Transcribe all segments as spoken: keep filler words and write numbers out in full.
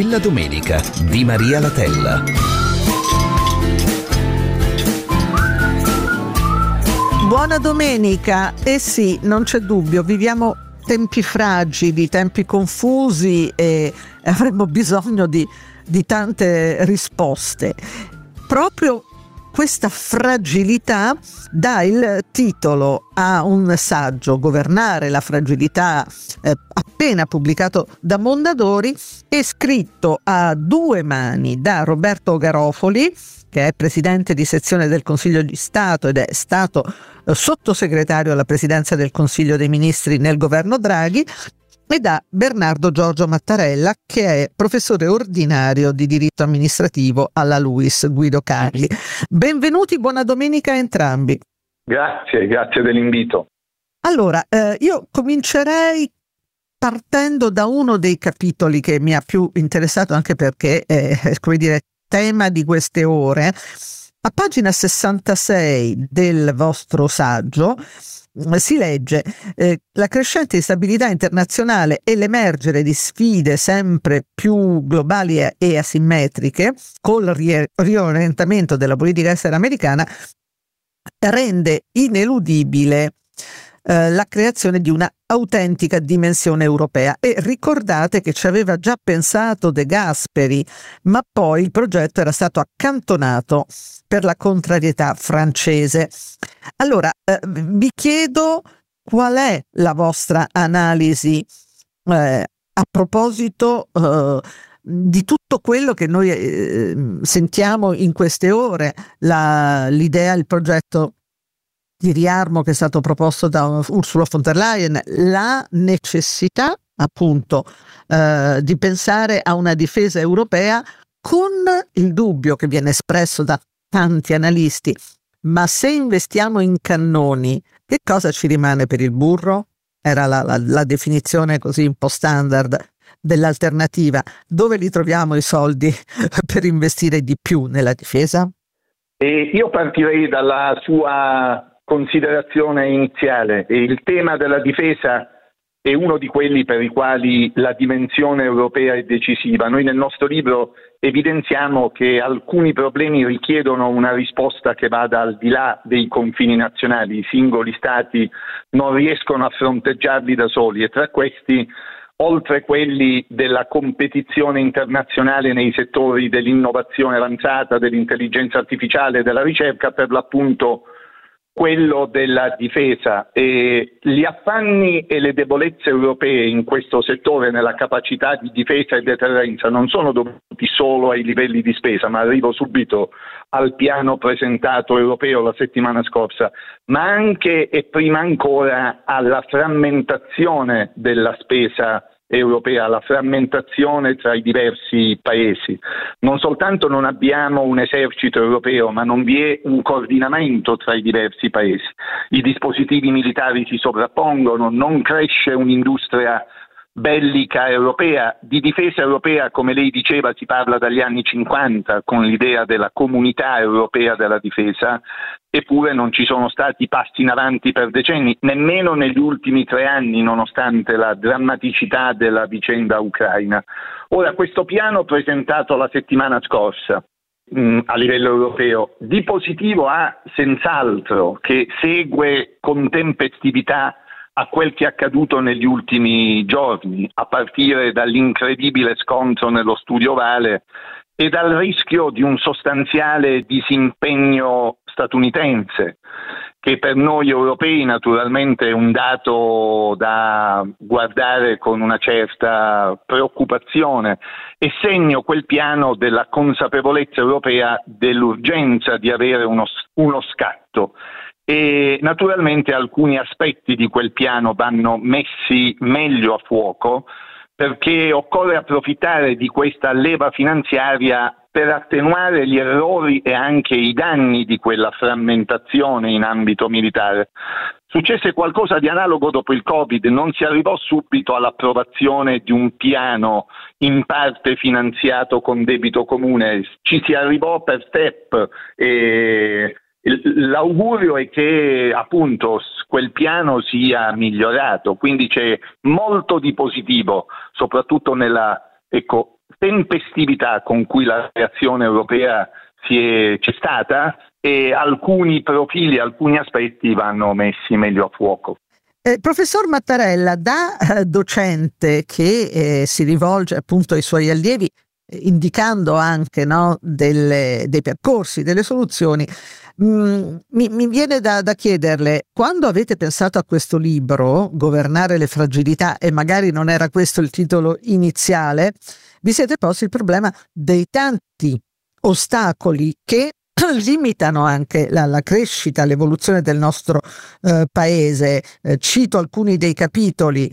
Nella domenica di Maria Latella. Buona domenica. Eh sì, non c'è dubbio, viviamo tempi fragili, tempi confusi e avremmo bisogno di, di tante risposte. Proprio questa fragilità dà il titolo a un saggio, Governare la fragilità, eh, appena pubblicato da Mondadori e scritto a due mani da Roberto Garofoli, che è presidente di sezione del Consiglio di Stato ed è stato eh, sottosegretario alla presidenza del Consiglio dei Ministri nel governo Draghi, e da Bernardo Giorgio Mattarella, che è professore ordinario di diritto amministrativo alla LUISS Guido Carli. Benvenuti, buona domenica a entrambi. Grazie, grazie dell'invito. Allora, eh, io comincerei partendo da uno dei capitoli che mi ha più interessato, anche perché è, come dire, tema di queste ore. A pagina sessantasei del vostro saggio si legge eh, la crescente instabilità internazionale e l'emergere di sfide sempre più globali e, e asimmetriche col ri- riorientamento della politica estera americana rende ineludibile eh, la creazione di una autentica dimensione europea. E ricordate che ci aveva già pensato De Gasperi, ma poi il progetto era stato accantonato per la contrarietà francese. Allora, eh, vi chiedo qual è la vostra analisi eh, a proposito eh, di tutto quello che noi eh, sentiamo in queste ore, la, l'idea, il progetto di riarmo che è stato proposto da Ursula von der Leyen, la necessità appunto eh, di pensare a una difesa europea, con il dubbio che viene espresso da tanti analisti: ma se investiamo in cannoni, che cosa ci rimane per il burro? Era la, la, la definizione così un po' standard dell'alternativa. Dove li troviamo i soldi per investire di più nella difesa? E io partirei dalla sua considerazione iniziale. Il tema della difesa è uno di quelli per i quali la dimensione europea è decisiva. Noi nel nostro libro evidenziamo che alcuni problemi richiedono una risposta che vada al di là dei confini nazionali. I singoli stati non riescono a fronteggiarli da soli, e tra questi, oltre quelli della competizione internazionale nei settori dell'innovazione avanzata, dell'intelligenza artificiale, della ricerca, per l'appunto quello della difesa. E gli affanni e le debolezze europee in questo settore, nella capacità di difesa e deterrenza, non sono dovuti solo ai livelli di spesa, ma arrivo subito al piano presentato europeo la settimana scorsa, ma anche e prima ancora alla frammentazione della spesa europea, la frammentazione tra i diversi paesi. Non soltanto non abbiamo un esercito europeo, ma non vi è un coordinamento tra i diversi paesi. I dispositivi militari si sovrappongono, non cresce un'industria bellica europea. Di difesa europea, come lei diceva, si parla dagli anni cinquanta, con l'idea della comunità europea della difesa, eppure non ci sono stati passi in avanti per decenni, nemmeno negli ultimi tre anni, nonostante la drammaticità della vicenda ucraina. Ora, questo piano presentato la settimana scorsa mh, a livello europeo, di positivo ha senz'altro che segue con tempestività a quel che è accaduto negli ultimi giorni, a partire dall'incredibile scontro nello studio Vale e dal rischio di un sostanziale disimpegno statunitense, che per noi europei naturalmente è un dato da guardare con una certa preoccupazione, e segno quel piano della consapevolezza europea dell'urgenza di avere uno, uno scatto. E naturalmente alcuni aspetti di quel piano vanno messi meglio a fuoco, perché occorre approfittare di questa leva finanziaria per attenuare gli errori e anche i danni di quella frammentazione in ambito militare. Successe qualcosa di analogo dopo il Covid, non si arrivò subito all'approvazione di un piano in parte finanziato con debito comune, ci si arrivò per step e l'augurio è che appunto quel piano sia migliorato, quindi c'è molto di positivo, soprattutto nella ecco tempestività con cui la reazione europea si è, c'è stata, e alcuni profili, alcuni aspetti vanno messi meglio a fuoco. Eh, professor Mattarella, da eh, docente che eh, si rivolge appunto ai suoi allievi, eh, indicando anche, no, delle, dei percorsi, delle soluzioni, mh, mi, mi viene da, da chiederle, quando avete pensato a questo libro, Governare le fragilità, e magari non era questo il titolo iniziale, vi siete posti il problema dei tanti ostacoli che limitano anche la, la crescita, l'evoluzione del nostro eh, paese. Eh, cito alcuni dei capitoli: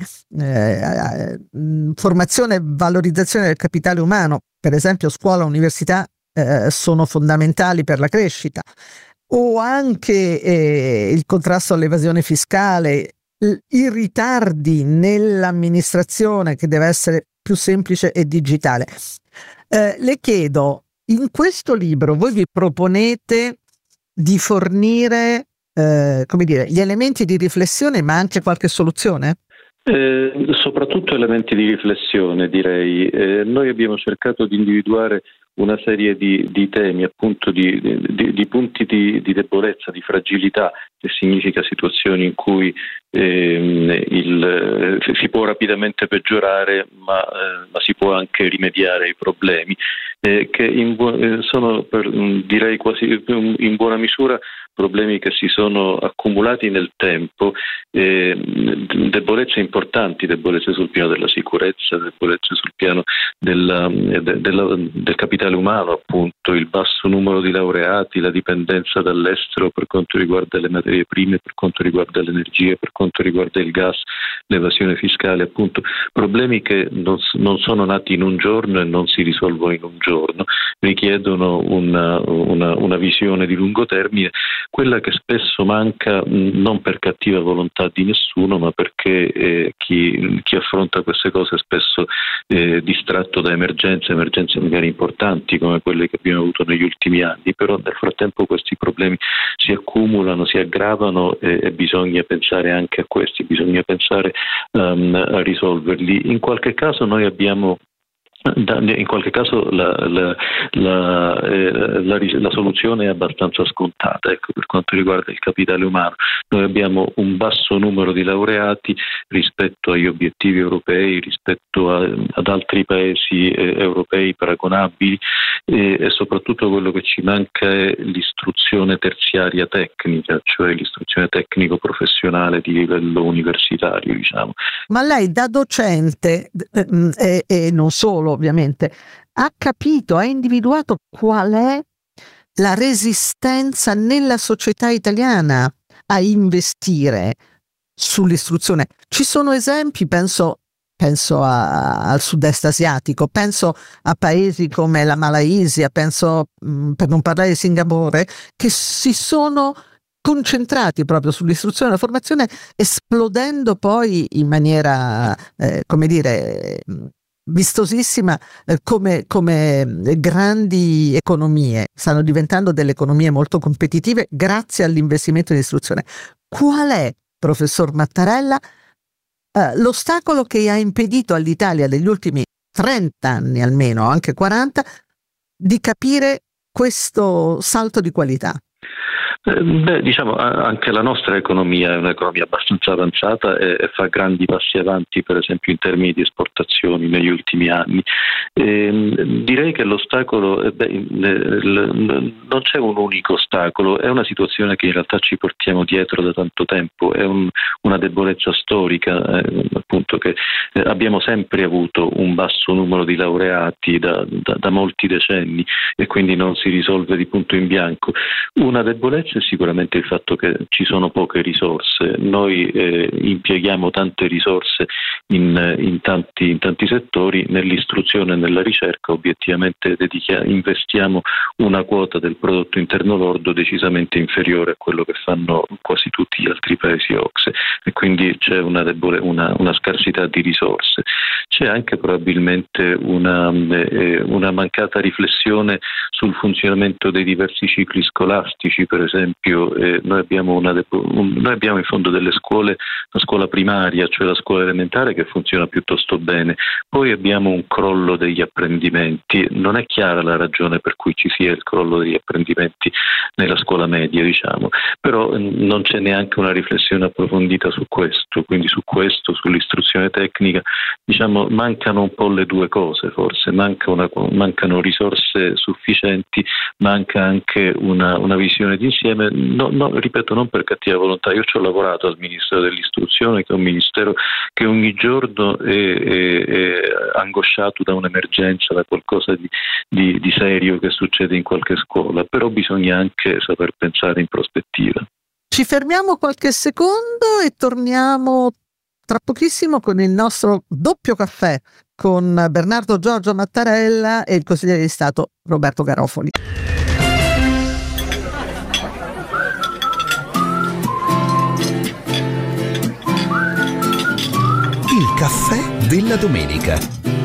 eh, formazione e valorizzazione del capitale umano, per esempio scuola, università eh, sono fondamentali per la crescita, o anche eh, il contrasto all'evasione fiscale, i, i ritardi nell'amministrazione che deve essere più semplice e digitale. Eh, le chiedo, in questo libro voi vi proponete di fornire eh, come dire, gli elementi di riflessione, ma anche qualche soluzione? Eh, soprattutto elementi di riflessione, direi. Eh, noi abbiamo cercato di individuare una serie di, di temi, appunto di, di, di punti di, di debolezza, di fragilità, che significa situazioni in cui ehm, il, si può rapidamente peggiorare, ma, eh, ma si può anche rimediare ai problemi, eh, che in, sono per, direi quasi in buona misura problemi che si sono accumulati nel tempo, eh, debolezze importanti, debolezze sul piano della sicurezza, debolezze sul piano della, de, della, del capitale umano, appunto il basso numero di laureati, la dipendenza dall'estero per quanto riguarda le materie prime, per quanto riguarda l'energia, per quanto riguarda il gas, l'evasione fiscale, appunto problemi che non, non sono nati in un giorno e non si risolvono in un giorno, richiedono una, una, una visione di lungo termine, quella che spesso manca non per cattiva volontà di nessuno, ma perché eh, chi, chi affronta queste cose è spesso eh, distratto da emergenze, emergenze magari importanti come quelle che abbiamo avuto negli ultimi anni, però nel frattempo questi problemi si accumulano, si aggravano e, e bisogna pensare anche a questi, bisogna pensare um, a risolverli. In qualche caso noi abbiamo In qualche caso la, la, la, eh, la, la soluzione è abbastanza scontata. Ecco, per quanto riguarda il capitale umano, noi abbiamo un basso numero di laureati rispetto agli obiettivi europei, rispetto a, ad altri paesi eh, europei paragonabili, e, e soprattutto quello che ci manca è l'istruzione terziaria tecnica, cioè l'istruzione tecnico-professionale di livello universitario, diciamo. Ma lei da docente e, e non solo, ovviamente, ha capito, ha individuato qual è la resistenza nella società italiana a investire sull'istruzione? Ci sono esempi, penso, penso a, al sud-est asiatico, penso a paesi come la Malaysia, penso, mh, per non parlare di Singapore, che si sono concentrati proprio sull'istruzione e la formazione, esplodendo poi in maniera, eh, come dire, vistosissima, eh, come, come grandi economie. Stanno diventando delle economie molto competitive grazie all'investimento in istruzione. Qual è, professor Mattarella, eh, l'ostacolo che ha impedito all'Italia negli ultimi trenta anni almeno, anche quaranta, di capire questo salto di qualità? Beh, diciamo, anche la nostra economia è un'economia abbastanza avanzata e, e fa grandi passi avanti, per esempio in termini di esportazioni negli ultimi anni. E, direi che l'ostacolo, beh, non c'è un unico ostacolo, è una situazione che in realtà ci portiamo dietro da tanto tempo, è un, una debolezza storica, eh, appunto, che eh, abbiamo sempre avuto un basso numero di laureati da, da, da molti decenni e quindi non si risolve di punto in bianco. Una debolezza è sicuramente il fatto che ci sono poche risorse. Noi eh, impieghiamo tante risorse in, in, tanti, in tanti settori, nell'istruzione e nella ricerca obiettivamente dedichia, investiamo una quota del prodotto interno lordo decisamente inferiore a quello che fanno quasi tutti gli degli altri paesi O C S E, e quindi c'è una, debole, una, una scarsità di risorse. C'è anche probabilmente una, eh, una mancata riflessione sul funzionamento dei diversi cicli scolastici. Per esempio eh, noi, abbiamo una, un, noi abbiamo in fondo delle scuole, la scuola primaria, cioè la scuola elementare, che funziona piuttosto bene, poi abbiamo un crollo degli apprendimenti. Non è chiara la ragione per cui ci sia il crollo degli apprendimenti nella scuola media, diciamo, però eh, non c'è neanche una riflessione approfondita su questo, quindi su questo, sull'istruzione tecnica, diciamo, mancano un po' le due cose, forse manca una, mancano risorse sufficienti, manca anche una, una visione d'insieme. No, no, ripeto, non per cattiva volontà, io ci ho lavorato al Ministero dell'Istruzione, che è un ministero che ogni giorno è, è, è angosciato da un'emergenza, da qualcosa di, di, di serio che succede in qualche scuola, però bisogna anche saper pensare in prospettiva. Ci fermiamo qualche secondo e torniamo tra pochissimo con il nostro doppio caffè con Bernardo Giorgio Mattarella e il consigliere di Stato Roberto Garofoli. Il caffè della domenica.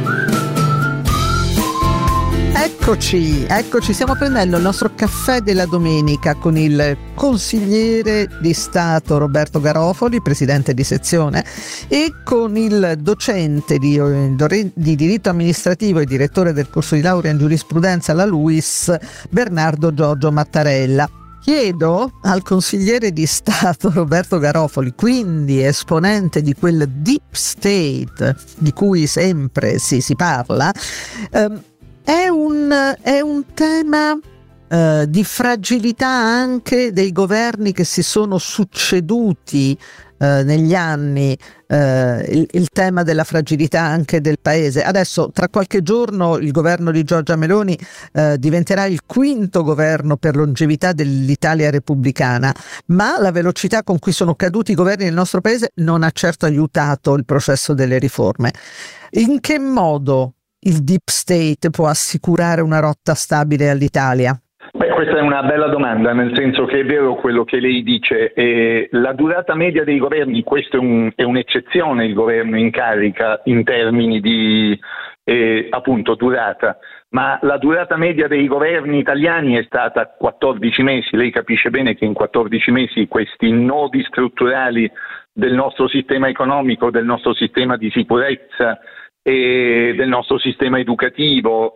Eccoci, eccoci, stiamo prendendo il nostro caffè della domenica con il consigliere di Stato Roberto Garofoli, presidente di sezione, e con il docente di, di diritto amministrativo e direttore del corso di laurea in giurisprudenza alla LUISS, Bernardo Giorgio Mattarella. Chiedo al consigliere di Stato Roberto Garofoli, quindi esponente di quel deep state di cui sempre si, si parla, ehm, È un, è un tema eh, di fragilità anche dei governi che si sono succeduti eh, negli anni, eh, il, il tema della fragilità anche del paese. Adesso tra qualche giorno il governo di Giorgia Meloni eh, diventerà il quinto governo per longevità dell'Italia repubblicana, ma la velocità con cui sono caduti i governi del nostro paese non ha certo aiutato il processo delle riforme. In che modo il deep state può assicurare una rotta stabile all'Italia? Beh, questa è una bella domanda, nel senso che è vero quello che lei dice. Eh, la durata media dei governi, questo è, un, è un'eccezione, il governo in carica in termini di eh, appunto durata, ma la durata media dei governi italiani è stata quattordici mesi. Lei capisce bene che in quattordici mesi questi nodi strutturali del nostro sistema economico, del nostro sistema di sicurezza e del nostro sistema educativo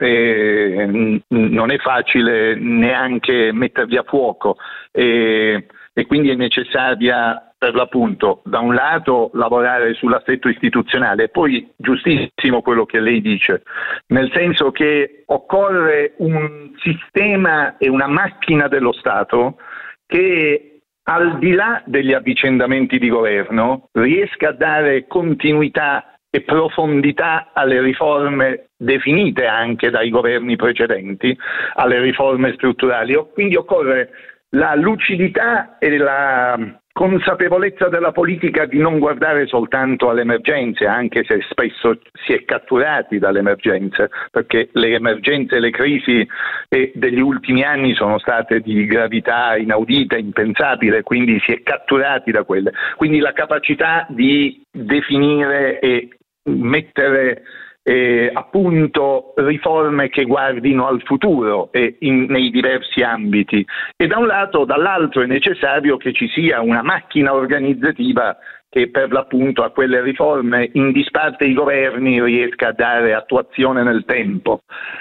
e non è facile neanche metterli a fuoco e, e quindi è necessaria per l'appunto da un lato lavorare sull'assetto istituzionale, poi giustissimo quello che lei dice, nel senso che occorre un sistema e una macchina dello Stato che al di là degli avvicendamenti di governo riesca a dare continuità e profondità alle riforme definite anche dai governi precedenti, alle riforme strutturali. Quindi occorre la lucidità e la consapevolezza della politica di non guardare soltanto alle emergenze, anche se spesso si è catturati dalle emergenze, perché le emergenze e le crisi degli ultimi anni sono state di gravità inaudita, impensabile, quindi si è catturati da quelle. Quindi la capacità di definire e mettere eh, a punto riforme che guardino al futuro e in, nei diversi ambiti, e da un lato, dall'altro è necessario che ci sia una macchina organizzativa che per l'appunto a quelle riforme in disparte i governi riesca a dare attuazione nel tempo.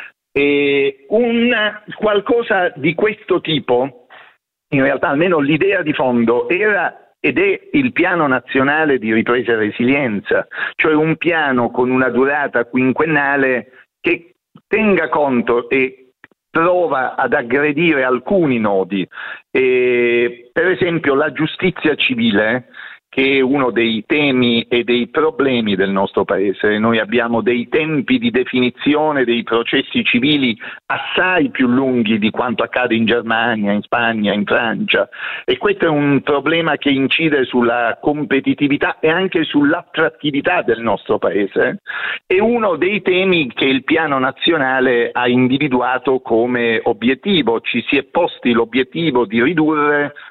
E un qualcosa di questo tipo, in realtà almeno l'idea di fondo era ed è il piano nazionale di ripresa e resilienza, cioè un piano con una durata quinquennale che tenga conto e prova ad aggredire alcuni nodi, e, per esempio la giustizia civile, che è uno dei temi e dei problemi del nostro Paese. Noi abbiamo dei tempi di definizione dei processi civili assai più lunghi di quanto accade in Germania, in Spagna, in Francia, e questo è un problema che incide sulla competitività e anche sull'attrattività del nostro Paese. È uno dei temi che il piano nazionale ha individuato come obiettivo. Ci si è posti l'obiettivo di ridurre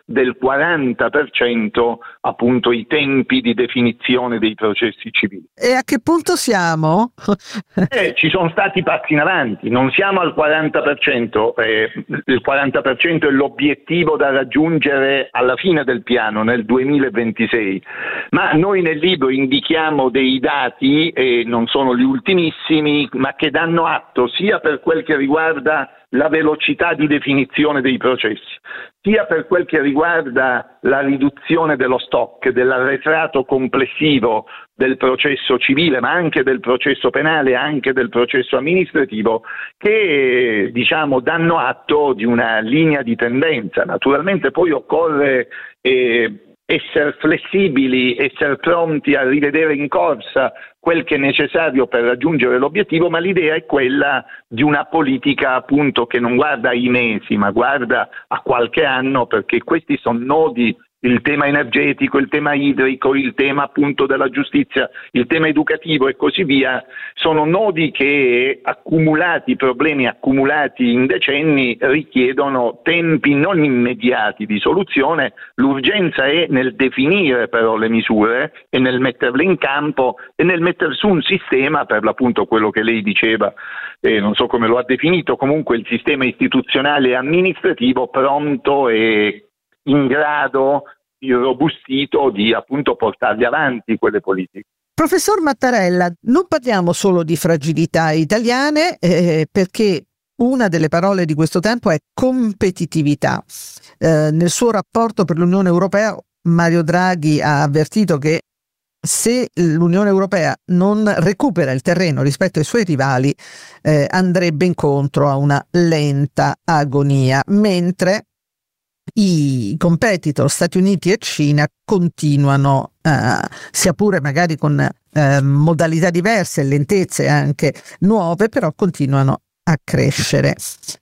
del quaranta per cento appunto i tempi di definizione dei processi civili. E a che punto siamo? Eh, ci sono stati passi in avanti, non siamo al quaranta per cento, eh, il quaranta per cento è l'obiettivo da raggiungere alla fine del piano nel duemilaventisei, ma noi nel libro indichiamo dei dati, e non sono gli ultimissimi, ma che danno atto sia per quel che riguarda la velocità di definizione dei processi, sia per quel che riguarda la riduzione dello stock, dell'arretrato complessivo del processo civile, ma anche del processo penale, anche del processo amministrativo, che diciamo danno atto di una linea di tendenza. Naturalmente poi occorre eh, essere flessibili, essere pronti a rivedere in corsa quel che è necessario per raggiungere l'obiettivo, ma l'idea è quella di una politica appunto che non guarda ai mesi, ma guarda a qualche anno, perché questi sono nodi, il tema energetico, il tema idrico, il tema appunto della giustizia, il tema educativo e così via, sono nodi che accumulati, problemi accumulati in decenni richiedono tempi non immediati di soluzione. L'urgenza è nel definire però le misure e nel metterle in campo e nel mettere su un sistema, per l'appunto quello che lei diceva, eh, non so come lo ha definito, comunque il sistema istituzionale e amministrativo pronto e in grado, irrobustito, di appunto portarli avanti quelle politiche. Professor Mattarella, non parliamo solo di fragilità italiane, eh, perché una delle parole di questo tempo è competitività. Eh, nel suo rapporto per l'Unione Europea, Mario Draghi ha avvertito che se l'Unione Europea non recupera il terreno rispetto ai suoi rivali, eh, andrebbe incontro a una lenta agonia, mentre i competitor Stati Uniti e Cina continuano, eh, sia pure magari con eh, modalità diverse, lentezze anche nuove, però continuano a crescere.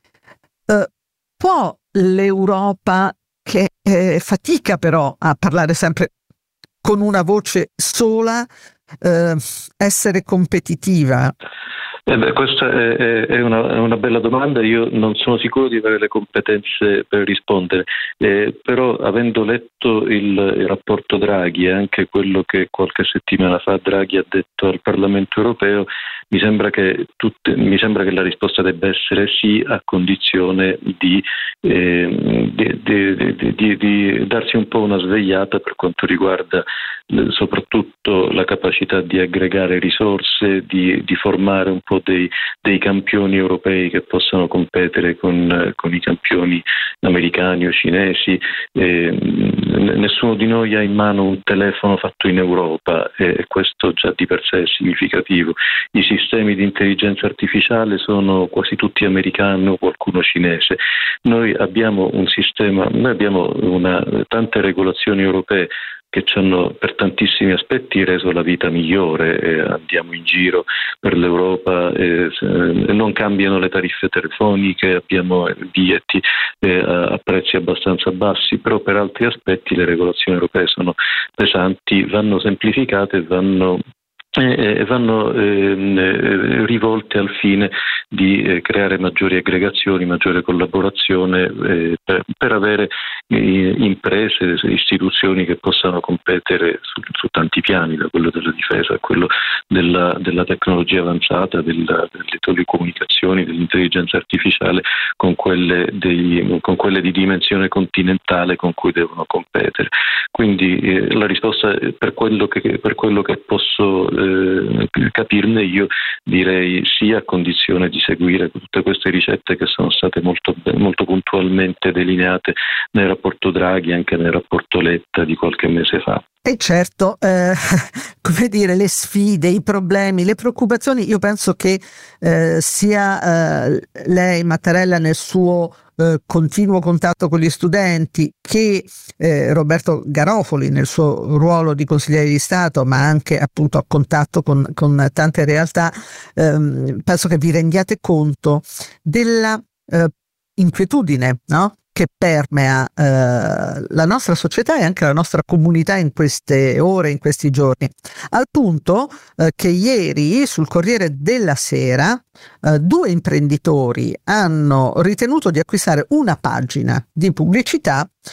Eh, può l'Europa, che eh, fatica però a parlare sempre con una voce sola, eh, essere competitiva? Eh beh, questa è, è, una, è una bella domanda, io non sono sicuro di avere le competenze per rispondere, eh, però avendo letto il, il rapporto Draghi e anche quello che qualche settimana fa Draghi ha detto al Parlamento europeo, mi sembra che, tutte, mi sembra che la risposta debba essere sì, a condizione di, eh, di, di, di, di, di darsi un po' una svegliata per quanto riguarda eh, soprattutto la capacità di aggregare risorse, di, di formare un po' Dei, dei campioni europei che possano competere con, con i campioni americani o cinesi. Eh, nessuno di noi ha in mano un telefono fatto in Europa e questo già di per sé è significativo. I sistemi di intelligenza artificiale sono quasi tutti americani o qualcuno cinese. Noi abbiamo un sistema, noi abbiamo una, tante regolazioni europee che ci hanno per tantissimi aspetti reso la vita migliore, eh, andiamo in giro per l'Europa, eh, non cambiano le tariffe telefoniche, abbiamo biglietti eh, a prezzi abbastanza bassi, però per altri aspetti le regolazioni europee sono pesanti, vanno semplificate e vanno e vanno eh, rivolte al fine di eh, creare maggiori aggregazioni, maggiore collaborazione eh, per, per avere eh, imprese, istituzioni che possano competere su, su tanti piani, da quello della difesa a quello della, della tecnologia avanzata, della, delle telecomunicazioni, dell'intelligenza artificiale, con quelle, dei, con quelle di dimensione continentale con cui devono competere. Quindi eh, la risposta per quello che, per quello che posso Eh, capirne, io direi sì, a condizione di seguire tutte queste ricette che sono state molto, molto puntualmente delineate nel rapporto Draghi, anche nel rapporto Letta di qualche mese fa. E certo, eh, come dire, le sfide, i problemi, le preoccupazioni, io penso che eh, sia eh, lei, Mattarella, nel suo eh, continuo contatto con gli studenti, che eh, Roberto Garofoli nel suo ruolo di consigliere di Stato, ma anche appunto a contatto con, con tante realtà, ehm, penso che vi rendiate conto della eh, inquietudine, no? Che permea eh, la nostra società e anche la nostra comunità in queste ore, in questi giorni, al punto eh, che ieri sul Corriere della Sera eh, due imprenditori hanno ritenuto di acquistare una pagina di pubblicità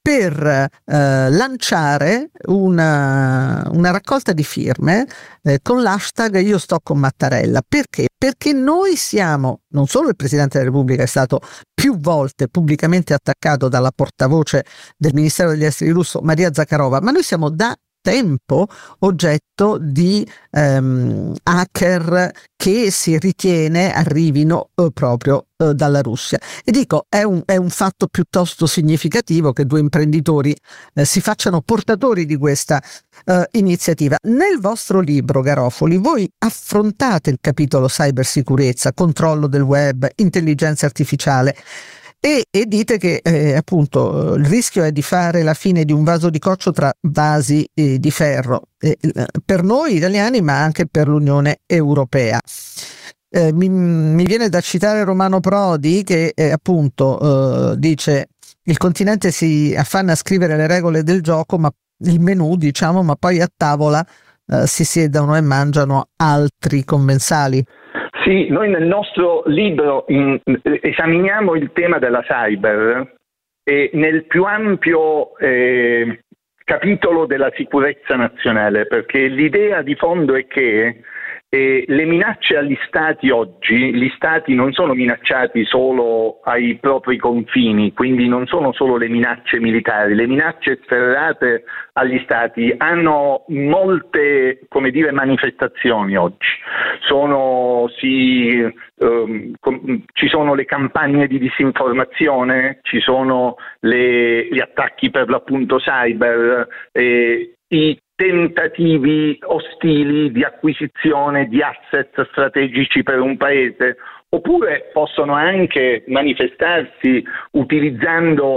per eh, lanciare una, una raccolta di firme eh, con l'hashtag Io sto con Mattarella. Perché? Perché noi siamo, non solo il Presidente della Repubblica è stato più volte pubblicamente attaccato dalla portavoce del Ministero degli Esteri russo, Maria Zakharova, ma noi siamo da tempo oggetto di ehm, hacker che si ritiene arrivino eh, proprio eh, dalla Russia. E dico, è un, è un fatto piuttosto significativo che due imprenditori eh, si facciano portatori di questa eh, iniziativa. Nel vostro libro, Garofoli, voi affrontate il capitolo cybersicurezza, controllo del web, intelligenza artificiale, E, e dite che eh, appunto il rischio è di fare la fine di un vaso di coccio tra vasi eh, di ferro, eh, per noi italiani ma anche per l'Unione Europea. Eh, mi, mi viene da citare Romano Prodi che eh, appunto eh, dice: il continente si affanna a scrivere le regole del gioco, ma il menù diciamo, ma poi a tavola eh, si siedono e mangiano altri commensali. Sì, noi nel nostro libro in, esaminiamo il tema della cyber e nel più ampio eh, capitolo della sicurezza nazionale, perché l'idea di fondo è che eh, le minacce agli stati oggi, gli stati non sono minacciati solo ai propri confini, quindi non sono solo le minacce militari, le minacce sferrate agli stati hanno molte, come dire, manifestazioni oggi. Sono, si, um, com, ci sono le campagne di disinformazione, ci sono le, gli attacchi per l'appunto cyber, eh, i tentativi ostili di acquisizione di asset strategici per un paese, oppure possono anche manifestarsi utilizzando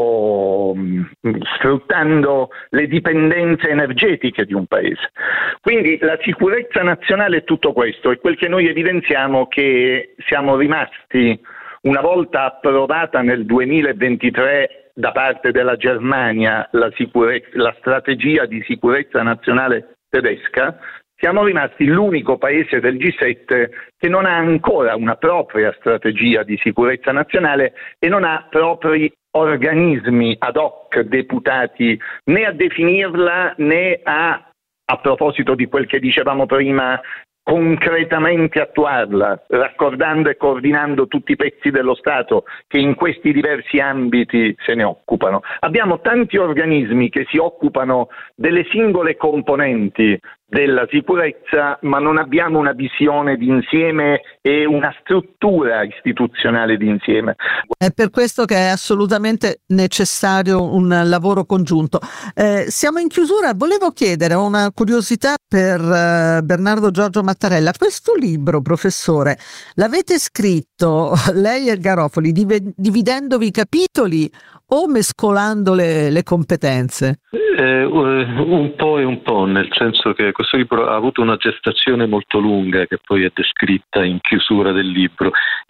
o sfruttando le dipendenze energetiche di un paese. Quindi la sicurezza nazionale è tutto questo, è quel che noi evidenziamo, che siamo rimasti, una volta approvata nel duemilaventitré da parte della Germania la, sicurezza, la strategia di sicurezza nazionale tedesca, siamo rimasti l'unico paese del G sette che non ha ancora una propria strategia di sicurezza nazionale e non ha propri organismi ad hoc deputati né a definirla né a, a proposito di quel che dicevamo prima, concretamente attuarla, raccordando e coordinando tutti i pezzi dello Stato che in questi diversi ambiti se ne occupano. Abbiamo tanti organismi che si occupano delle singole componenti della sicurezza, ma non abbiamo una visione d'insieme e una struttura istituzionale d'insieme. È per questo che è assolutamente necessario un lavoro congiunto. Eh, siamo in chiusura, volevo chiedere una curiosità per eh, Bernardo Giorgio Mattarella. Questo libro, professore, l'avete scritto lei e Garofoli div- dividendovi i capitoli o mescolando le, le competenze? Eh, un po' e un po', nel senso che questo libro ha avuto una gestazione molto lunga che poi è descritta in chiusura del libro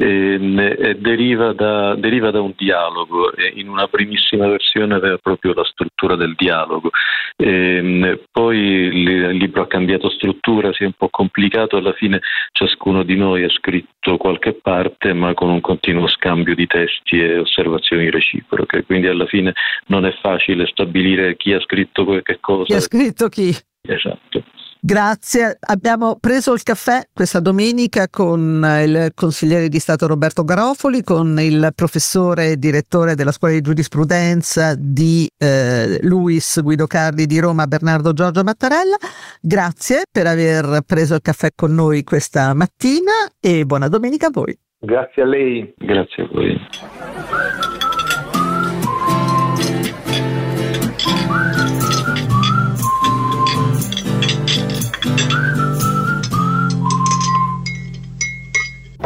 e, e deriva, da, deriva da un dialogo. E in una primissima versione aveva proprio la struttura del dialogo, e, poi il libro ha cambiato struttura, si è un po' complicato, alla fine ciascuno di noi ha scritto qualche parte ma con un continuo scambio di testi e osservazioni reciproche, quindi alla fine non è facile stabilire chi ha scritto che cosa. Chi ha scritto chi? Esatto. Grazie, abbiamo preso il caffè questa domenica con il consigliere di Stato Roberto Garofoli, con il professore e direttore della Scuola di Giurisprudenza di eh, Luis Guido Carli di Roma, Bernardo Giorgio Mattarella. Grazie per aver preso il caffè con noi questa mattina e buona domenica a voi. Grazie a lei. Grazie a voi.